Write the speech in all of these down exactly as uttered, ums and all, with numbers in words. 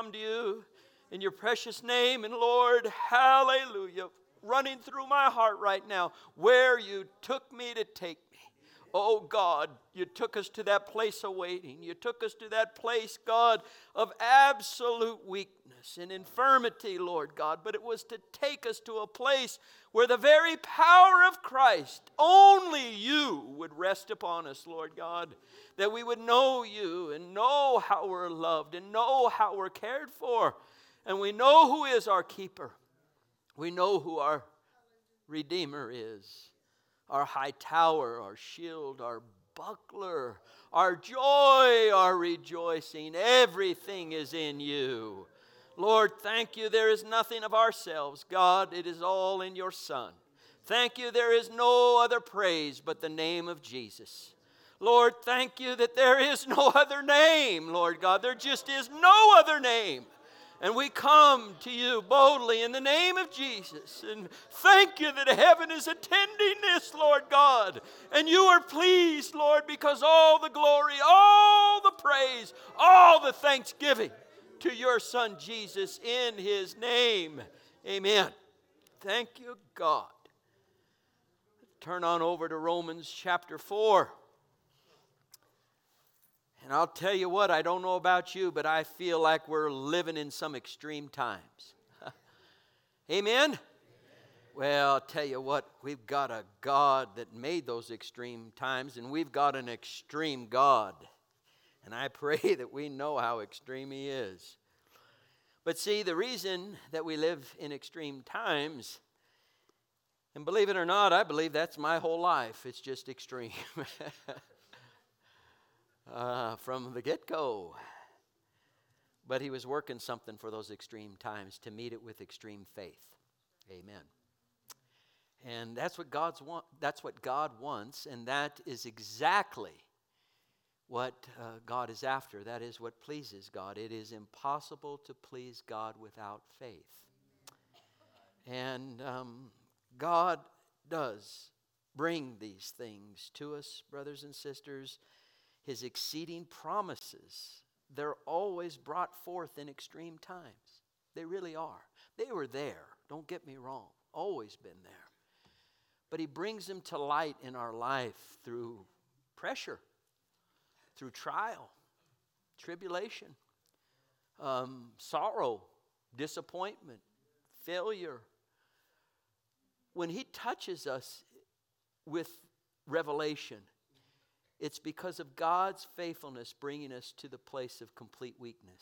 come to you in your precious name. And Lord, hallelujah, running through my heart right now, where you took me to take me. Oh God, you took us to that place of waiting. You took us to that place, God, of absolute weakness and infirmity, Lord God. But it was to take us to a place where the very power of Christ, only you would rest upon us, Lord God. That we would know you and know how we're loved and know how we're cared for. And we know who is our keeper. We know who our Redeemer is. Our high tower, our shield, our buckler, our joy, our rejoicing. Everything is in you. Lord, thank you. There is nothing of ourselves. God, it is all in your Son. Thank you. There is no other praise but the name of Jesus. Lord, thank you that there is no other name, Lord God. There just is no other name. And we come to you boldly in the name of Jesus. And thank you that heaven is attending this, Lord God. And you are pleased, Lord, because all the glory, all the praise, all the thanksgiving to your Son Jesus in his name. Amen. Thank you, God. Turn on over to Romans chapter four. And I'll tell you what, I don't know about you, but I feel like we're living in some extreme times. Amen? Well, I'll tell you what, we've got a God that made those extreme times, and we've got an extreme God. And I pray that we know how extreme he is. But see, the reason that we live in extreme times, and believe it or not, I believe that's my whole life. It's just extreme. Uh, from the get-go. But he was working something for those extreme times to meet it with extreme faith. Amen. And that's what God's want. That's what God wants, and that is exactly what uh, God is after. That is what pleases God. It is impossible to please God without faith. And um, God does bring these things to us, brothers and sisters. His exceeding promises, they're always brought forth in extreme times. They really are. They were there, don't get me wrong, always been there. But he brings them to light in our life through pressure, through trial, tribulation, um, sorrow, disappointment, failure. When he touches us with revelation, it's because of God's faithfulness bringing us to the place of complete weakness.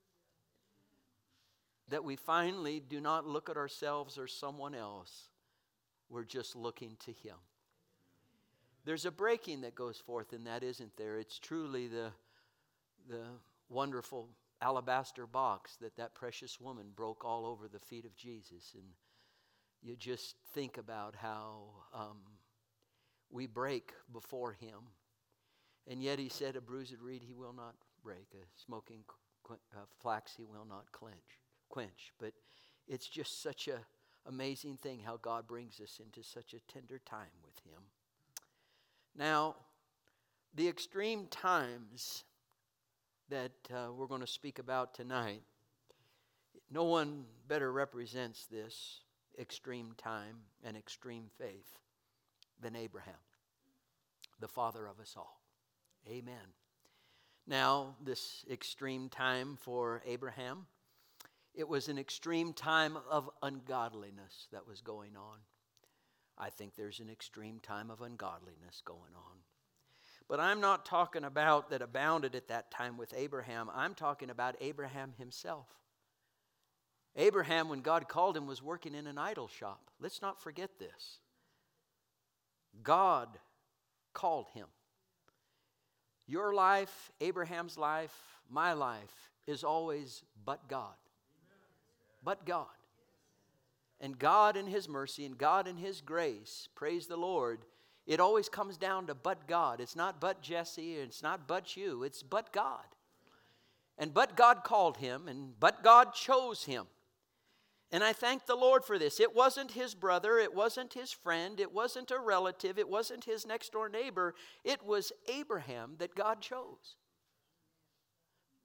That we finally do not look at ourselves or someone else. We're just looking to him. There's a breaking that goes forth in that, isn't there? It's truly the, the wonderful alabaster box that that precious woman broke all over the feet of Jesus. And you just think about how um, we break before him. And yet he said, a bruised reed he will not break, a smoking uh, flax he will not quench. quench. But it's just such an amazing thing how God brings us into such a tender time with him. Now, the extreme times that uh, we're going to speak about tonight, no one better represents this extreme time and extreme faith than Abraham, the father of us all. Amen. Now, this extreme time for Abraham, it was an extreme time of ungodliness that was going on. I think there's an extreme time of ungodliness going on. But I'm not talking about that abounded at that time with Abraham. I'm talking about Abraham himself. Abraham, when God called him, was working in an idol shop. Let's not forget this. God called him. Your life, Abraham's life, my life is always but God. But God. And God in his mercy and God in his grace, praise the Lord, it always comes down to but God. It's not but Jesse, it's not but you, it's but God. And but God called him, and but God chose him. And I thank the Lord for this. It wasn't his brother, it wasn't his friend, it wasn't a relative, it wasn't his next door neighbor. It was Abraham that God chose.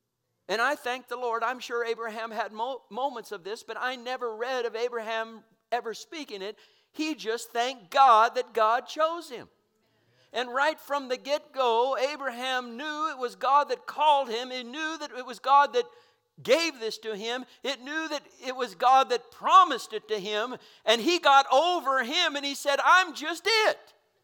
And I thank the Lord. I'm sure Abraham had mo- moments of this, but I never read of Abraham ever speaking it. He just thanked God that God chose him. And right from the get-go, Abraham knew it was God that called him. He knew that it was God that gave this to him. It knew that it was God that promised it to him. And he got over him and he said, I'm just it.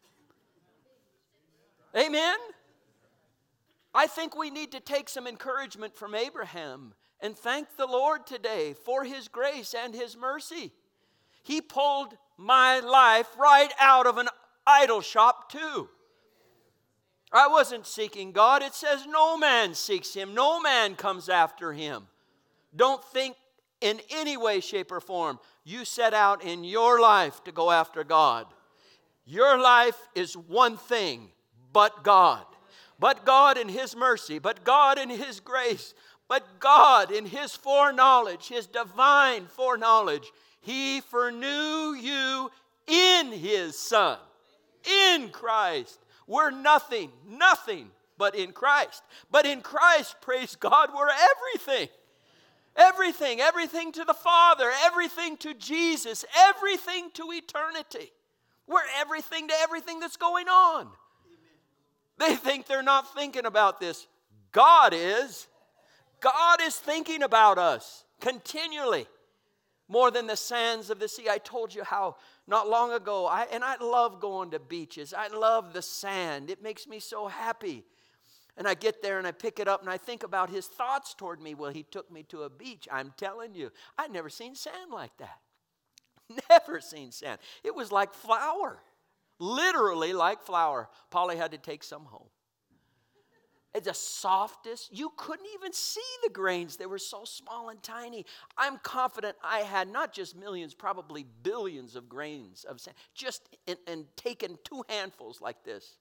Amen? I think we need to take some encouragement from Abraham and thank the Lord today for his grace and his mercy. He pulled my life right out of an idol shop too. I wasn't seeking God. It says no man seeks him. No man comes after him. Don't think in any way, shape, or form you set out in your life to go after God. Your life is one thing, but God. But God in his mercy, but God in his grace, but God in his foreknowledge, his divine foreknowledge. He foreknew you in his Son, in Christ. We're nothing, nothing but in Christ. But in Christ, praise God, we're everything. Everything, everything to the Father, everything to Jesus, everything to eternity. We're everything to everything that's going on. They think they're not thinking about this. God is. God is thinking about us continually. More than the sands of the sea. I told you how not long ago, I, and I love going to beaches. I love the sand. It makes me so happy. And I get there and I pick it up and I think about his thoughts toward me. Well, he took me to a beach. I'm telling you, I'd never seen sand like that. Never seen sand. It was like flour. Literally like flour. Polly had to take some home. It's the softest. You couldn't even see the grains. They were so small and tiny. I'm confident I had not just millions, probably billions of grains of sand. Just in, and taken two handfuls like this.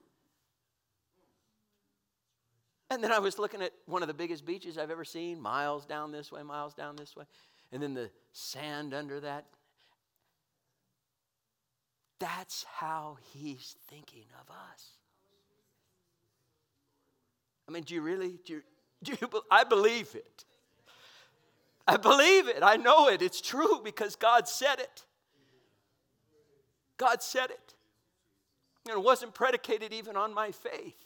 And then I was looking at one of the biggest beaches I've ever seen. Miles down this way, miles down this way. And then the sand under that. That's how he's thinking of us. I mean, do you really, do you, do you, I believe it. I believe it. I know it. It's true because God said it. God said it. And it wasn't predicated even on my faith.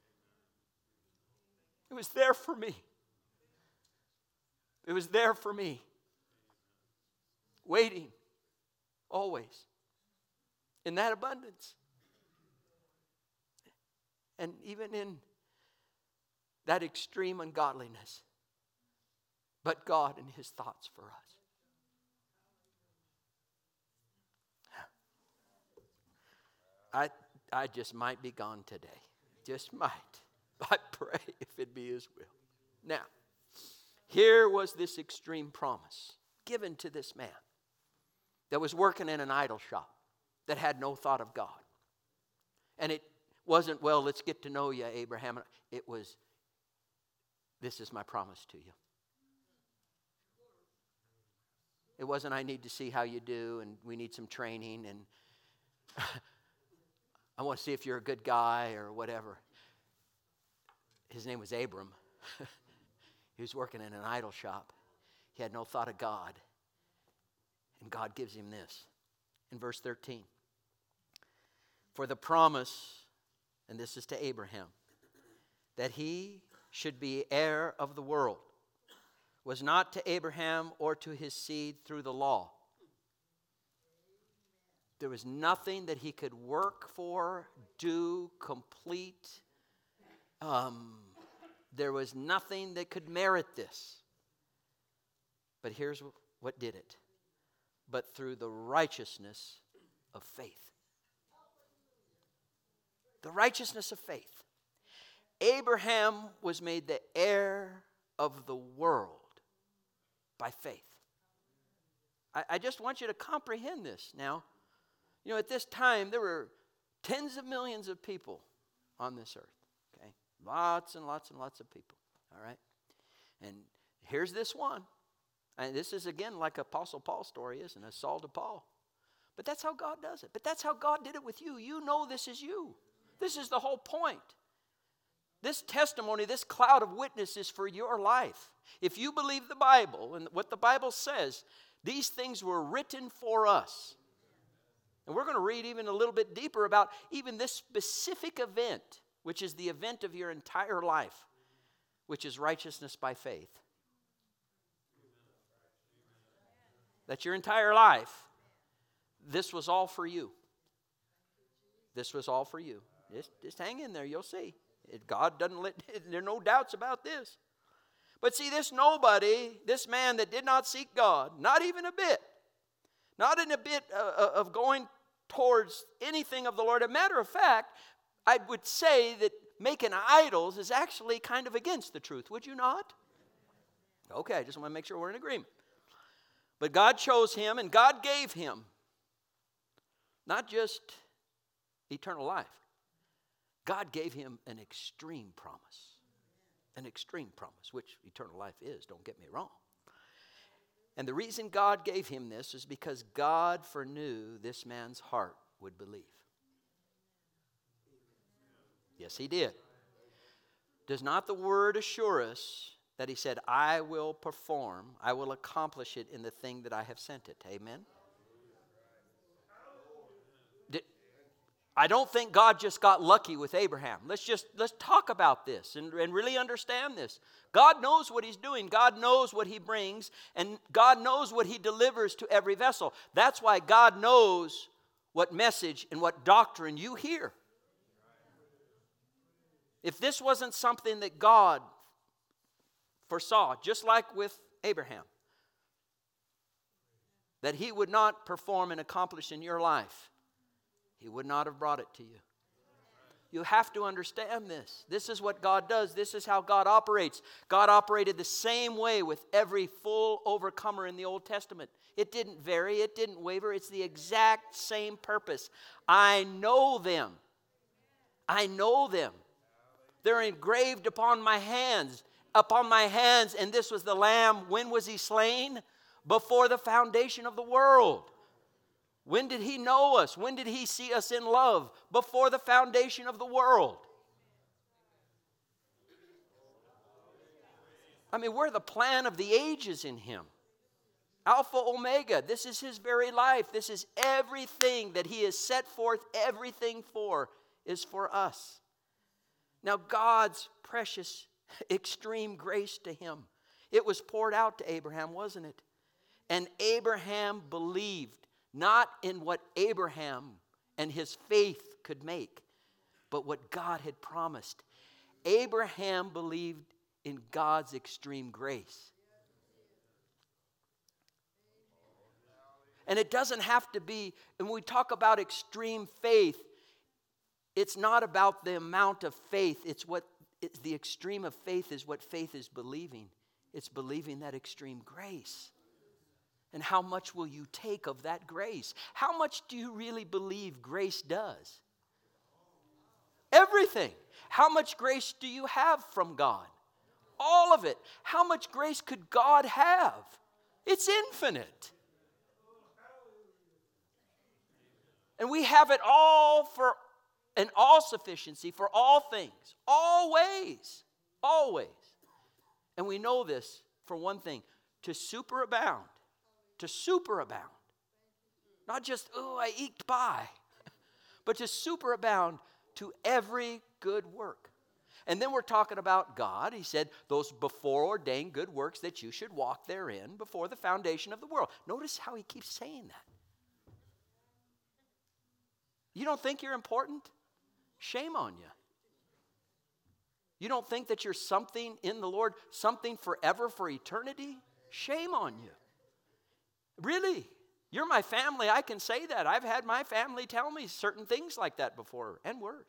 It was there for me. It was there for me. Waiting. Always. In that abundance. And even in that extreme ungodliness. But God and his thoughts for us. I, I just might be gone today. Just might. I pray if it be his will. Now, here was this extreme promise given to this man that was working in an idol shop that had no thought of God. And it wasn't, well, let's get to know you, Abraham. It was, this is my promise to you. It wasn't, I need to see how you do and we need some training and I want to see if you're a good guy or whatever. His name was Abram. He was working in an idol shop. He had no thought of God. And God gives him this. In verse thirteen. For the promise, and this is to Abraham, that he should be heir of the world, was not to Abraham or to his seed through the law. There was nothing that he could work for, do, complete. Um, there was nothing that could merit this. But here's what did it. But through the righteousness of faith. The righteousness of faith. Abraham was made the heir of the world by faith. I, I just want you to comprehend this now. You know, at this time, there were tens of millions of people on this earth. Okay? Lots and lots and lots of people. All right? And here's this one. And this is, again, like Apostle Paul's story, isn't it? Saul to Paul. But that's how God does it. But that's how God did it with you. You know this is you. This is the whole point. This testimony, this cloud of witness is for your life. If you believe the Bible and what the Bible says, these things were written for us. And we're going to read even a little bit deeper about even this specific event, which is the event of your entire life, which is righteousness by faith. That your entire life, this was all for you. This was all for you. Just, just hang in there, you'll see. God doesn't let, there are no doubts about this. But see, this nobody, this man that did not seek God, not even a bit, not in a bit uh, of going towards anything of the Lord. As a matter of fact, I would say that making idols is actually kind of against the truth, would you not? Okay, I just want to make sure we're in agreement. But God chose him, and God gave him not just eternal life. God gave him an extreme promise. An extreme promise, which eternal life is, don't get me wrong. And the reason God gave him this is because God foreknew this man's heart would believe. Yes, he did. Does not the word assure us that he said, I will perform, I will accomplish it in the thing that I have sent it? Amen? Did, I don't think God just got lucky with Abraham. Let's just, let's talk about this and, and really understand this. God knows what he's doing. God knows what he brings. And God knows what he delivers to every vessel. That's why God knows what message and what doctrine you hear. If this wasn't something that God foresaw, just like with Abraham, that he would not perform and accomplish in your life, he would not have brought it to you. You have to understand this. This is what God does. This is how God operates. God operated the same way with every full overcomer in the Old Testament. It didn't vary. It didn't waver. It's the exact same purpose. I know them. I know them. They're engraved upon my hands. Upon my hands. And this was the Lamb. When was he slain? Before the foundation of the world. When did he know us? When did he see us in love? Before the foundation of the world. I mean, we're the plan of the ages in him. Alpha, Omega. This is his very life. This is everything that he has set forth. Everything for is for us. Now, God's precious, extreme grace to him. It was poured out to Abraham, wasn't it? And Abraham believed. Not in what Abraham and his faith could make, but what God had promised. Abraham believed in God's extreme grace. And it doesn't have to be, and when we talk about extreme faith, it's not about the amount of faith. It's what it's the extreme of faith is what faith is believing. It's believing that extreme grace. And how much will you take of that grace? How much do you really believe grace does? Everything. How much grace do you have from God? All of it. How much grace could God have? It's infinite. And we have it all for an all sufficiency for all things. Always. Always. And we know this for one thing. To superabound. To superabound. Not just, oh, I eked by. But to superabound to every good work. And then we're talking about God. He said, those before ordained good works that you should walk therein before the foundation of the world. Notice how he keeps saying that. You don't think you're important? Shame on you. You don't think that you're something in the Lord, something forever for eternity? Shame on you. Really, you're my family. I can say that. I've had my family tell me certain things like that before, and worse.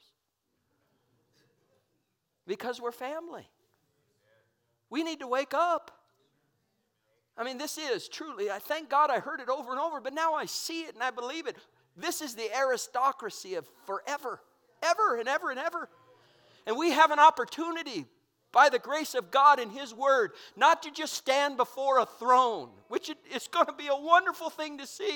Because we're family. We need to wake up. I mean, this is truly, I thank God I heard it over and over, but now I see it and I believe it. This is the aristocracy of forever, ever and ever and ever. And we have an opportunity by the grace of God and his word, not to just stand before a throne, which it, it's going to be a wonderful thing to see,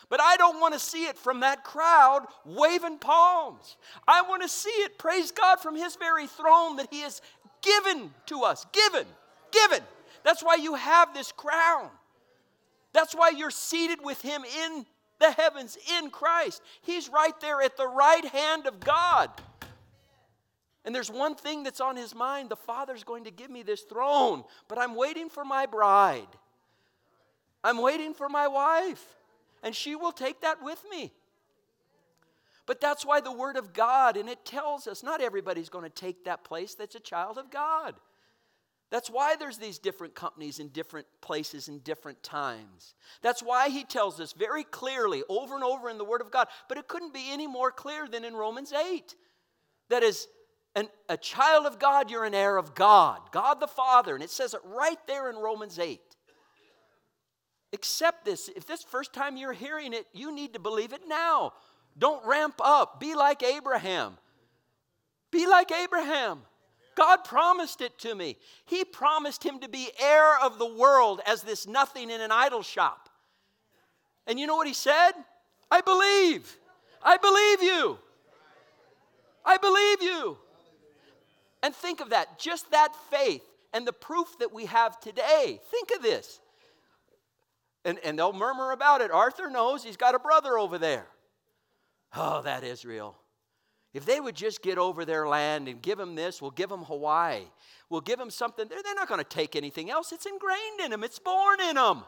But I don't want to see it from that crowd waving palms. I want to see it, praise God, from His very throne that He has given to us. Given. Given. That's why you have this crown. That's why you're seated with Him in the heavens, in Christ. He's right there at the right hand of God. And there's one thing that's on His mind. The Father's going to give me this throne, but I'm waiting for my bride. I'm waiting for my wife, and she will take that with me. But that's why the Word of God, and it tells us not everybody's going to take that place that's a child of God. That's why there's these different companies in different places in different times. That's why He tells us very clearly over and over in the Word of God. But it couldn't be any more clear than in Romans eight. That is, an, a child of God, you're an heir of God. God the Father. And it says it right there in Romans eight. Accept this. If this is the first time you're hearing it, you need to believe it now. Don't ramp up. Be like Abraham. Be like Abraham. God promised it to me. He promised him to be heir of the world as this nothing in an idol shop. And you know what he said? I believe. I believe you. I believe you. And think of that. Just that faith and the proof that we have today. Think of this. And, and they'll murmur about it. Arthur knows he's got a brother over there. Oh, that Israel. If they would just get over their land and give them this, we'll give them Hawaii. We'll give them something. They're, they're not going to take anything else. It's ingrained in them. It's born in them.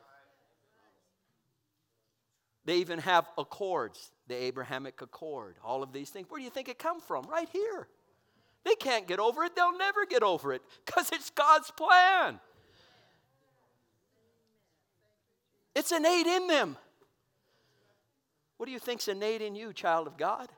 They even have accords, the Abrahamic Accord, all of these things. Where do you think it come from? Right here. They can't get over it. They'll never get over it because it's God's plan. It's innate in them. What do you think's innate in you, child of God?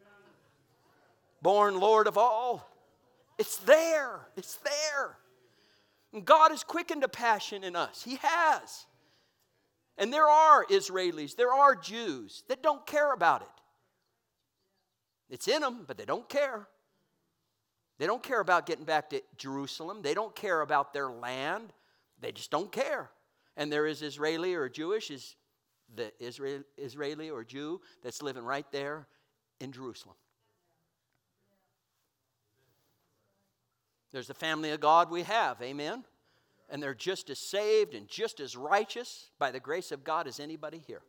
Born Lord of all. It's there. It's there. And God has quickened a passion in us. He has. And there are Israelis, there are Jews that don't care about it. It's in them, but they don't care. They don't care about getting back to Jerusalem. They don't care about their land. They just don't care. And there is Israeli or Jewish, is the Israel, Israeli or Jew that's living right there in Jerusalem. There's the family of God we have, amen? And they're just as saved and just as righteous by the grace of God as anybody here.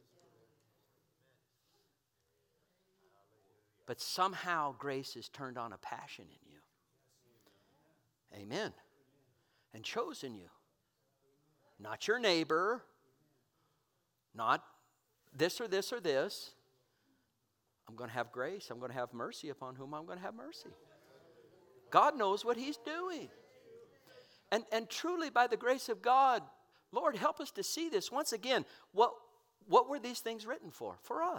But somehow grace has turned on a passion in you. Amen. And chosen you. Not your neighbor. Not this or this or this. I'm going to have grace. I'm going to have mercy upon whom I'm going to have mercy. God knows what He's doing. And, and truly, by the grace of God, Lord, help us to see this. Once again, what, what were these things written for? For us.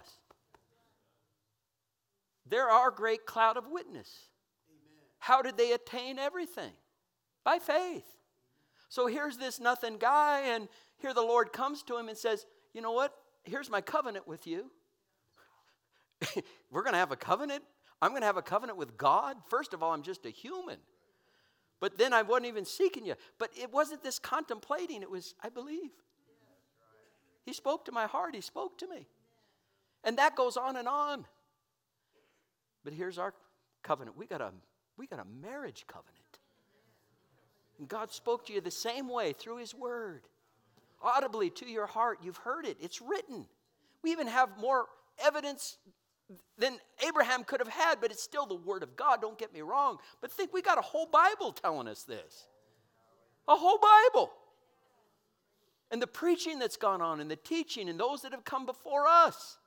They're our great cloud of witness. Amen. How did they attain everything? By faith. So here's this nothing guy, and here the Lord comes to him and says, you know what? Here's my covenant with you. We're going to have a covenant. I'm going to have a covenant with God. First of all, I'm just a human. But then I wasn't even seeking you. But it wasn't this contemplating. It was, I believe. He spoke to my heart. He spoke to me. And that goes on and on. But here's our covenant. We got a, we got a marriage covenant. And God spoke to you the same way through His Word. Audibly to your heart. You've heard it. It's written. We even have more evidence than Abraham could have had, but it's still the Word of God. Don't get me wrong. But think, we got a whole Bible telling us this. A whole Bible. And the preaching that's gone on, and the teaching, and those that have come before us.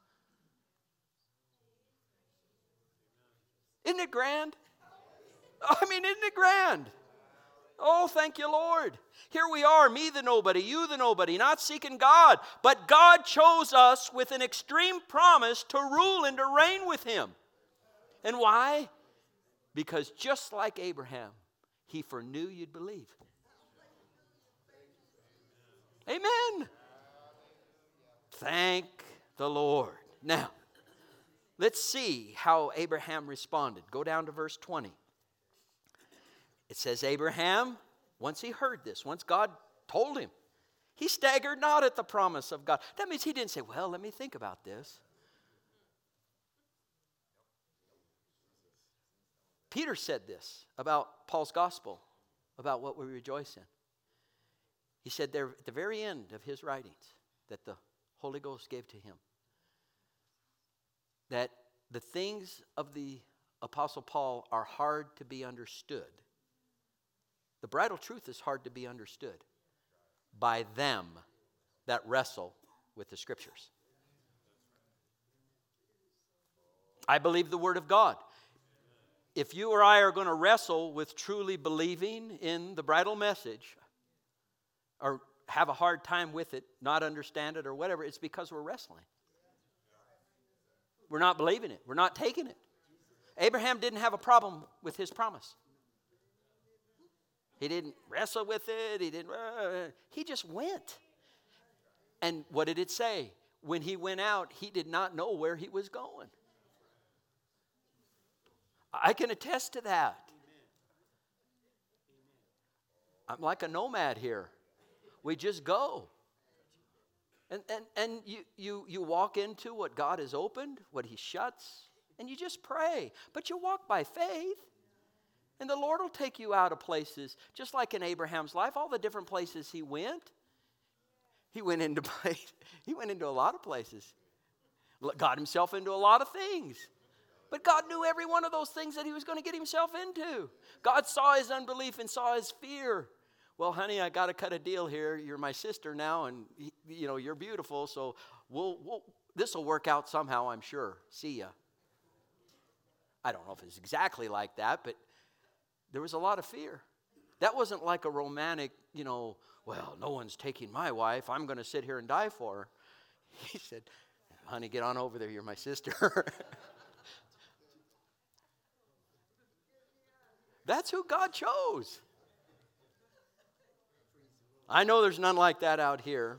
Isn't it grand? I mean, isn't it grand? Oh, thank you, Lord. Here we are, me the nobody, you the nobody, not seeking God. But God chose us with an extreme promise to rule and to reign with Him. And why? Because just like Abraham, He foreknew you'd believe. Amen. Thank the Lord. Now, let's see how Abraham responded. Go down to verse twenty. It says, Abraham, once he heard this, once God told him, He staggered not at the promise of God. That means he didn't say, well, let me think about this. Peter said this about Paul's gospel, about what we rejoice in. He said there at the very end of his writings that the Holy Ghost gave to him, that the things of the Apostle Paul are hard to be understood. The bridal truth is hard to be understood by them that wrestle with the Scriptures. I believe the Word of God. If you or I are going to wrestle with truly believing in the bridal message, or have a hard time with it, not understand it, or whatever, it's because we're wrestling. We're not believing it. We're not taking it. Abraham didn't have a problem with his promise. He didn't wrestle with it. He didn't. Uh, he just went. And what did it say? When he went out, he did not know where he was going. I can attest to that. I'm like a nomad here. We just go. And and and you you you walk into what God has opened, what he shuts, and you just pray. But you walk by faith. And the Lord will take you out of places, just like in Abraham's life, all the different places he went. He went into he went into a lot of places. Got himself into a lot of things. But God knew every one of those things that he was going to get himself into. God saw his unbelief and saw his fear. Well, honey, I got to cut a deal here. You're my sister now, and you know you're beautiful, so we'll, we'll this will work out somehow, I'm sure. See ya. I don't know if it's exactly like that, but there was a lot of fear. That wasn't like a romantic, you know, well, no one's taking my wife. I'm going to sit here and die for her. He said, honey, get on over there. You're my sister. That's who God chose. I know there's none like that out here.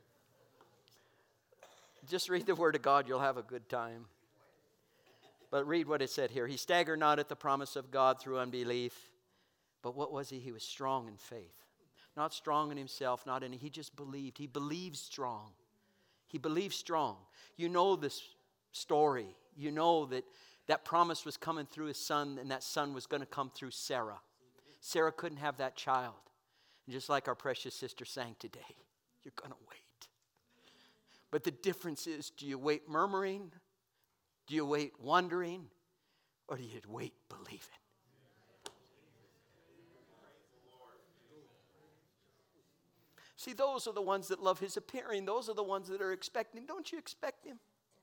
Just read the Word of God. You'll have a good time. But read what it said here. He staggered not at the promise of God through unbelief. But what was he? He was strong in faith. Not strong in himself, not in, he just believed. He believed strong. He believed strong. You know this story. You know that that promise was coming through his son, and that son was going to come through Sarah. Sarah couldn't have that child. And just like our precious sister sang today, you're going to wait. But the difference is, do you wait murmuring? Do you wait wondering? Or do you wait believing? See, those are the ones that love his appearing. Those are the ones that are expecting. Don't you expect him?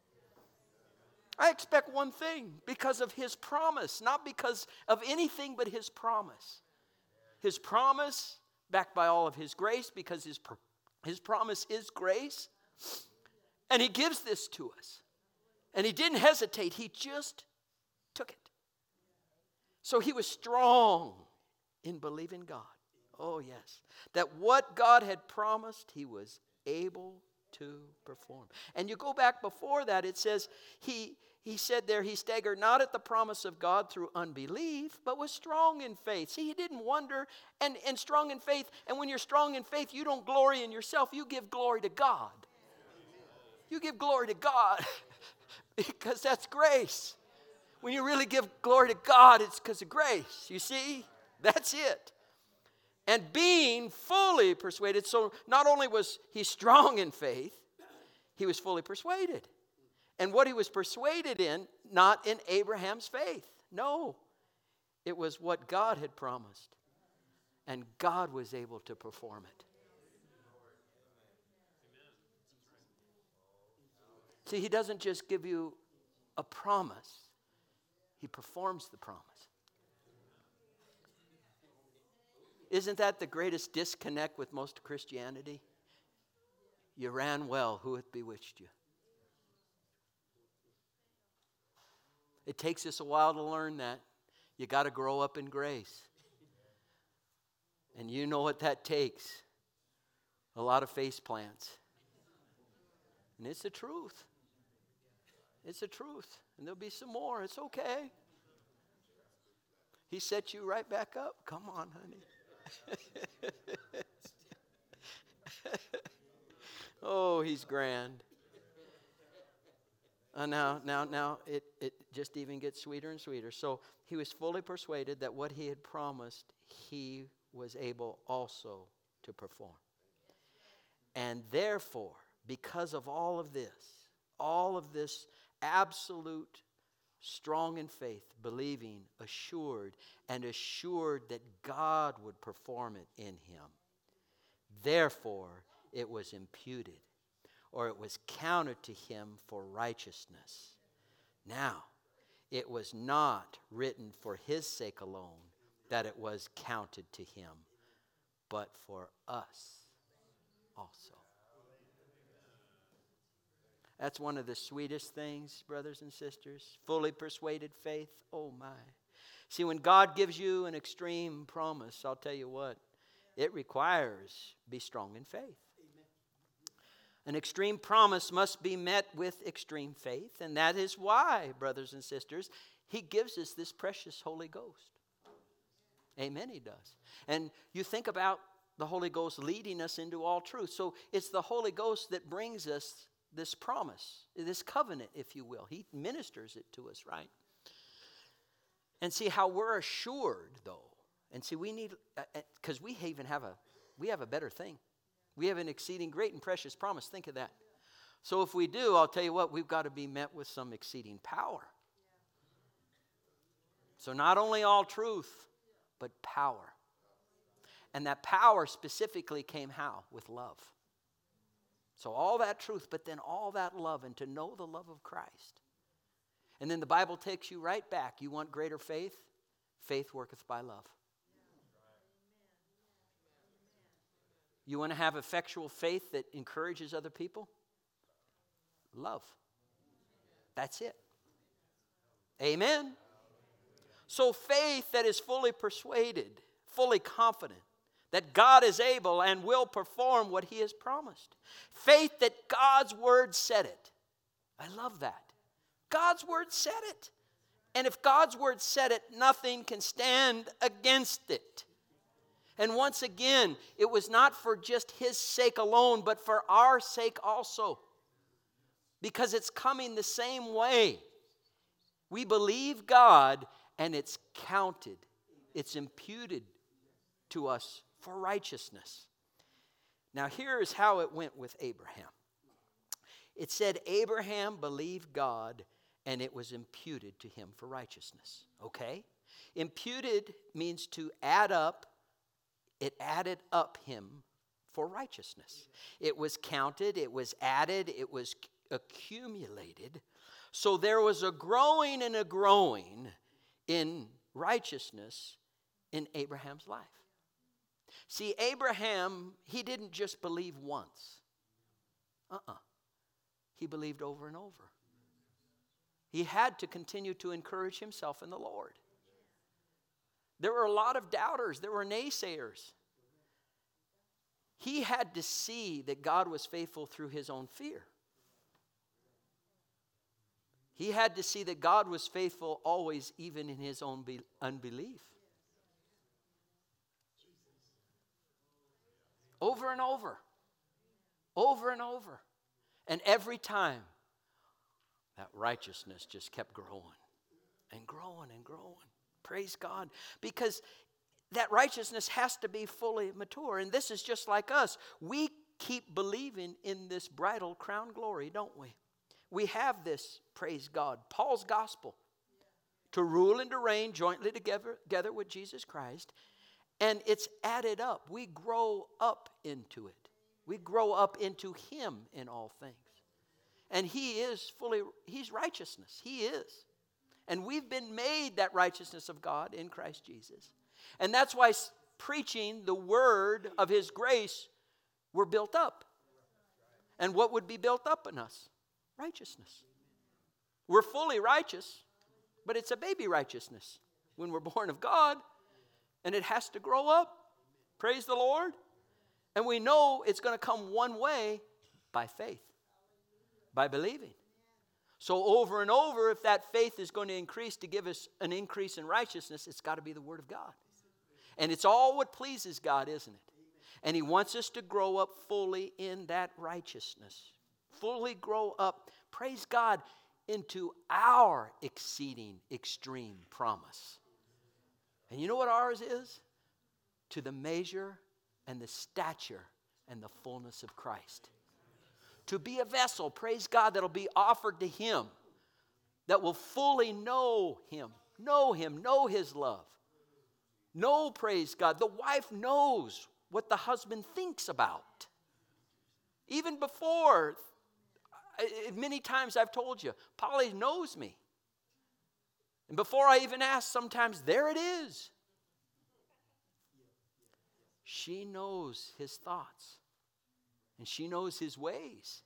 I expect one thing, because of his promise, not because of anything but his promise. His promise, backed by all of his grace, because his, his promise is grace. And he gives this to us. And he didn't hesitate. He just took it. So he was strong in believing God. Oh, yes. That what God had promised, he was able to perform. And you go back before that, it says, he, he said there, he staggered not at the promise of God through unbelief, but was strong in faith. See, he didn't wonder, and, and strong in faith. And when you're strong in faith, you don't glory in yourself. You give glory to God. You give glory to God because that's grace. When you really give glory to God, it's because of grace. You see? That's it. And being fully persuaded, so not only was he strong in faith, he was fully persuaded. And what he was persuaded in, not in Abraham's faith. No, it was what God had promised. And God was able to perform it. See, he doesn't just give you a promise. He performs the promise. Isn't that the greatest disconnect with most Christianity? You ran well. Who hath bewitched you? It takes us a while to learn that. You got to grow up in grace. And you know what that takes. A lot of face plants. And it's the truth. It's the truth. And there'll be some more. It's okay. He set you right back up. Come on, honey. Oh, he's grand. Uh, now, now, now, it, it just even gets sweeter and sweeter. So he was fully persuaded that what he had promised, he was able also to perform. And therefore, because of all of this, all of this absolute strong in faith, believing, assured, and assured that God would perform it in him. Therefore, it was imputed, or it was counted to him for righteousness. Now, it was not written for his sake alone that it was counted to him, but for us also. That's one of the sweetest things, brothers and sisters. Fully persuaded faith. Oh my. See, when God gives you an extreme promise, I'll tell you what, it requires be strong in faith. An extreme promise must be met with extreme faith, and that is why, brothers and sisters, he gives us this precious Holy Ghost. Amen, he does. And you think about the Holy Ghost leading us into all truth. So it's the Holy Ghost that brings us this promise, this covenant, if you will. He ministers it to us, right? And see how we're assured, though. And see, we need, because uh, we even have a, we have a better thing. We have an exceeding great and precious promise. Think of that. So if we do, I'll tell you what, we've got to be met with some exceeding power. So not only all truth, but power. And that power specifically came how? With love. So all that truth, but then all that love, and to know the love of Christ. And then the Bible takes you right back. You want greater faith? Faith worketh by love. You want to have effectual faith that encourages other people? Love. That's it. Amen. So faith that is fully persuaded, fully confident that God is able and will perform what he has promised. Faith that God's word said it. I love that. God's word said it. And if God's word said it, nothing can stand against it. And once again, it was not for just his sake alone, but for our sake also. Because it's coming the same way. We believe God, and it's counted. It's imputed to us for righteousness. Now, here is how it went with Abraham. It said, Abraham believed God, and it was imputed to him for righteousness. Okay? Imputed means to add up. It added up him for righteousness. It was counted, it was added, it was accumulated. So there was a growing and a growing in righteousness in Abraham's life. See, Abraham, he didn't just believe once. Uh-uh. He believed over and over. He had to continue to encourage himself in the Lord. There were a lot of doubters. There were naysayers. He had to see that God was faithful through his own fear. He had to see that God was faithful always, even in his own be- unbelief. Over and over. Over and over. And every time, that righteousness just kept growing and growing and growing. Praise God. Because that righteousness has to be fully mature. And this is just like us. We keep believing in this bridal crown glory, don't we? We have this, praise God, Paul's gospel, to rule and to reign jointly together, together with Jesus Christ. And it's added up. We grow up into it. We grow up into him in all things. And he is fully, he's righteousness. He is. And we've been made that righteousness of God in Christ Jesus. And that's why preaching the word of his grace, we're built up. And what would be built up in us? Righteousness. We're fully righteous, but it's a baby righteousness when we're born of God, and it has to grow up. Praise the Lord. And we know it's going to come one way, by faith, by believing. So over and over, if that faith is going to increase to give us an increase in righteousness, it's got to be the Word of God. And it's all what pleases God, isn't it? And He wants us to grow up fully in that righteousness. Fully grow up, praise God, into our exceeding extreme promise. And you know what ours is? To the measure and the stature and the fullness of Christ. To be a vessel, praise God, that'll be offered to Him. That will fully know Him. Know Him, know His love. Know, praise God, the wife knows what the husband thinks about. Even before, many times I've told you, Polly knows me. And before I even ask, sometimes there it is. She knows his thoughts. And she knows his ways.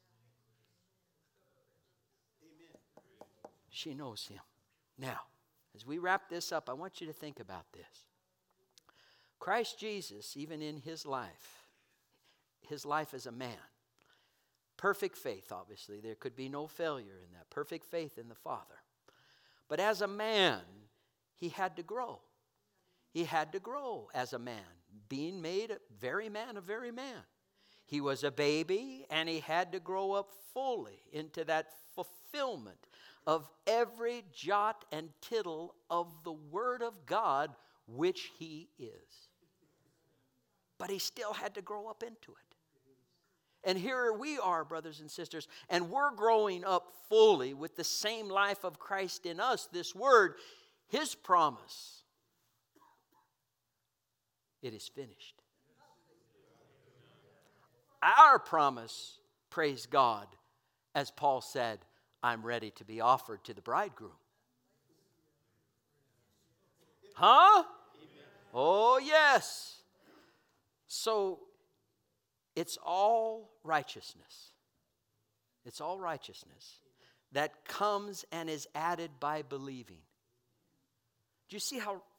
She knows him. Now, as we wrap this up, I want you to think about this. Christ Jesus, even in his life, his life as a man, perfect faith, obviously. There could be no failure in that. Perfect faith in the Father. But as a man, he had to grow. He had to grow as a man, being made a very man, a very man. He was a baby, and he had to grow up fully into that fulfillment of every jot and tittle of the Word of God, which he is. But he still had to grow up into it. And here we are, brothers and sisters, and we're growing up fully with the same life of Christ in us, this Word, His promise. It is finished. Our promise, praise God, as Paul said, I'm ready to be offered to the bridegroom. Huh? Oh, yes. So, it's all righteousness. It's all righteousness that comes and is added by believing. Do you see how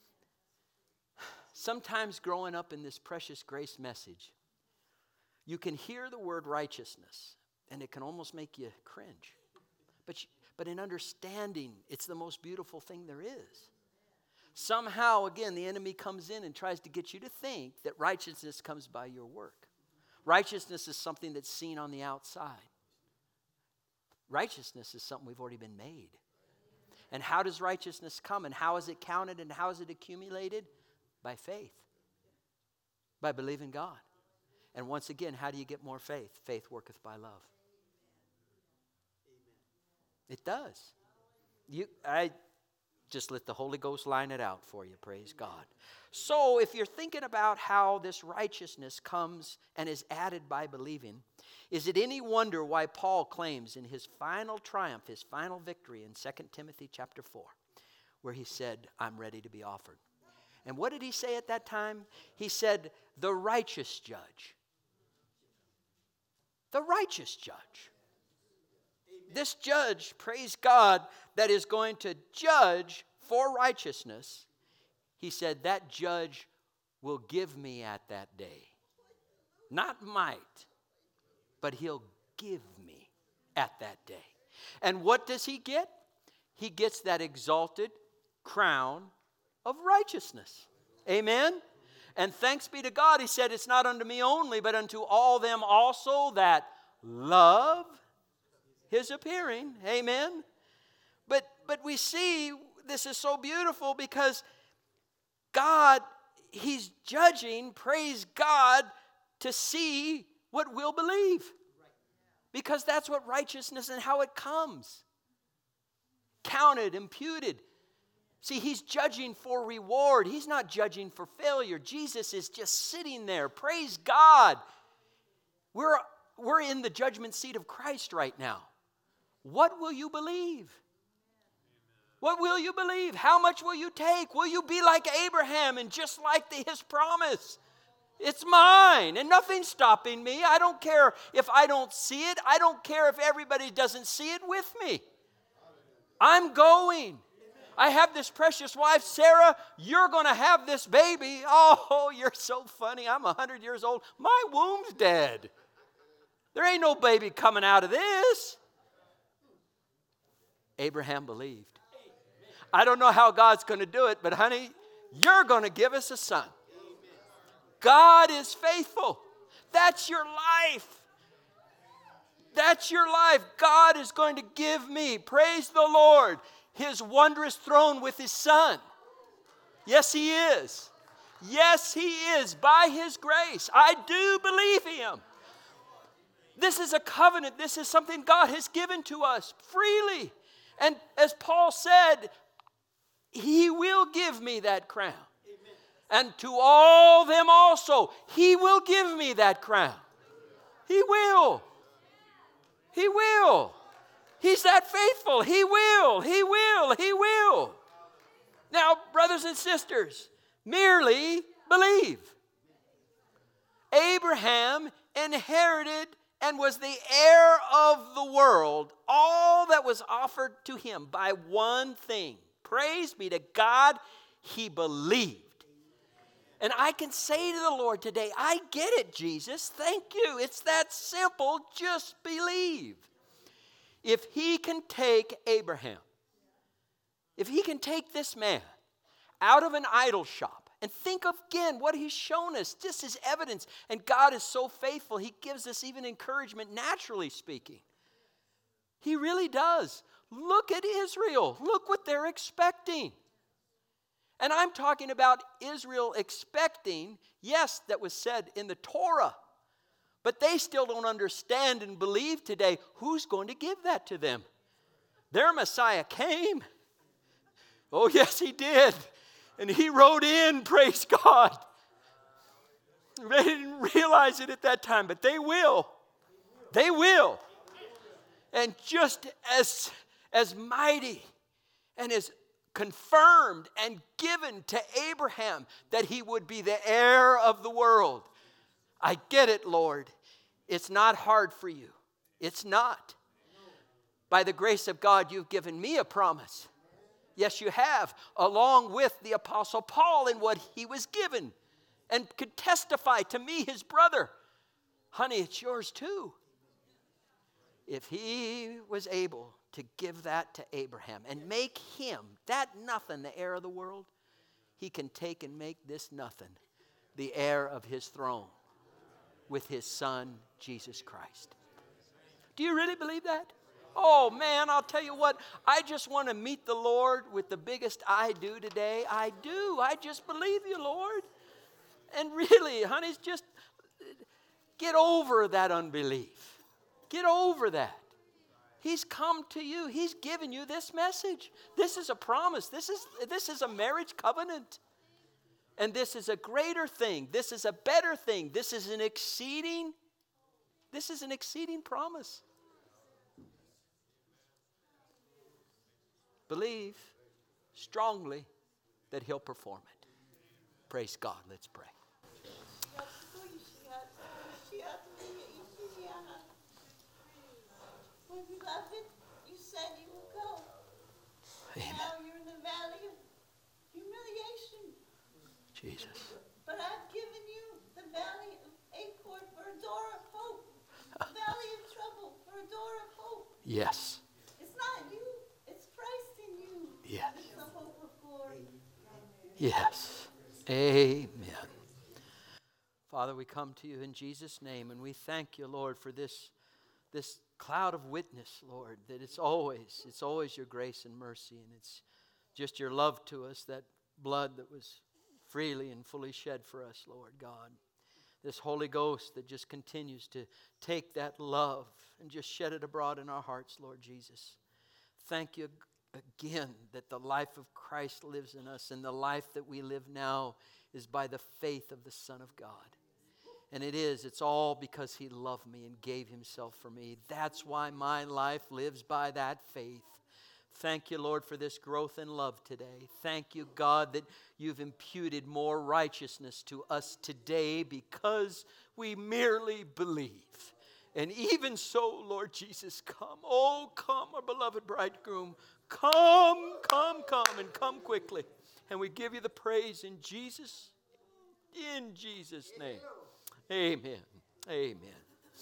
sometimes growing up in this precious grace message, you can hear the word righteousness and it can almost make you cringe. But, you, but in understanding, it's the most beautiful thing there is. Somehow, again, the enemy comes in and tries to get you to think that righteousness comes by your work. Righteousness is something that's seen on the outside. Righteousness is something we've already been made. And how does righteousness come? And how is it counted? And how is it accumulated? By faith. By believing God. And once again, how do you get more faith? Faith worketh by love. It does. You, I just let the Holy Ghost line it out for you, praise God. So if you're thinking about how this righteousness comes and is added by believing, is it any wonder why Paul claims in his final triumph, his final victory in Second Timothy chapter four, where he said, I'm ready to be offered. And what did he say at that time? He said, the righteous judge. The righteous judge. This judge, praise God, that is going to judge for righteousness, he said, that judge will give me at that day. Not might, but he'll give me at that day. And what does he get? He gets that exalted crown of righteousness. Amen? And thanks be to God, he said, it's not unto me only, but unto all them also that love his appearing. Amen? But, but we see this is so beautiful because God, he's judging, praise God, to see what we'll believe. Because that's what righteousness and how it comes. Counted, imputed. See, he's judging for reward. He's not judging for failure. Jesus is just sitting there. Praise God. We're, we're in the judgment seat of Christ right now. What will you believe? What will you believe? How much will you take? Will you be like Abraham and just like the, his promise? It's mine and nothing's stopping me. I don't care if I don't see it. I don't care if everybody doesn't see it with me. I'm going. I have this precious wife, Sarah. You're going to have this baby. Oh, you're so funny. I'm one hundred years old. My womb's dead. There ain't no baby coming out of this. Abraham believed. I don't know how God's going to do it, but honey, you're going to give us a son. God is faithful. That's your life. That's your life. God is going to give me, praise the Lord, His wondrous throne with His Son. Yes, He is. Yes, He is. By His grace, I do believe Him. This is a covenant. This is something God has given to us freely. And as Paul said, He will give me that crown. And to all them also, He will give me that crown. He will. He will. He's that faithful. He will. He will. He will. Now, brothers and sisters, merely believe. Abraham inherited and was the heir of the world, all that was offered to him by one thing. Praise be to God, he believed. And I can say to the Lord today, I get it, Jesus. Thank you. It's that simple. Just believe. If He can take Abraham, if He can take this man out of an idol shop, and think of again what He's shown us, just as evidence, and God is so faithful, He gives us even encouragement, naturally speaking. He really does. Look at Israel. Look what they're expecting. And I'm talking about Israel expecting, yes, that was said in the Torah. But they still don't understand and believe today who's going to give that to them. Their Messiah came. Oh, yes, He did. And He rode in, praise God. They didn't realize it at that time, but they will. They will. And just as, as mighty and as confirmed and given to Abraham that he would be the heir of the world. I get it, Lord. It's not hard for you. It's not. By the grace of God, you've given me a promise. Yes, you have, along with the Apostle Paul in what he was given, and could testify to me, his brother. Honey, it's yours too. If he was able to give that to Abraham and make him, that nothing, the heir of the world, He can take and make this nothing the heir of His throne with His Son, Jesus Christ. Do you really believe that? Oh, man, I'll tell you what. I just want to meet the Lord with the biggest I do today. I do. I just believe you, Lord. And really, honey, just get over that unbelief. Get over that. He's come to you. He's given you this message. This is a promise. This is, this is a marriage covenant. And this is a greater thing. This is a better thing. This is an exceeding, this is an exceeding promise. Believe strongly that He'll perform it. Praise God. Let's pray. When you left it, you said you would go. Amen. Now you're in the valley of humiliation. Jesus. But I've given you the valley of Achor for a door of hope. The valley of trouble for a door of hope. Yes. It's not you, it's Christ in you. Yes. It's the hope of glory. Yes. Amen. Father, we come to you in Jesus' name, and we thank you, Lord, for this, this cloud of witness, Lord, that it's always, it's always your grace and mercy, and it's just your love to us, that blood that was freely and fully shed for us, Lord God. This Holy Ghost that just continues to take that love and just shed it abroad in our hearts, Lord Jesus. Thank you again that the life of Christ lives in us, and the life that we live now is by the faith of the Son of God. And it is, it's all because He loved me and gave Himself for me. That's why my life lives by that faith. Thank you, Lord, for this growth in love today. Thank you, God, that you've imputed more righteousness to us today because we merely believe. And even so, Lord Jesus, come. Oh, come, our beloved bridegroom. Come, come, come, and come quickly. And we give you the praise in Jesus, in Jesus' name. Amen. Amen.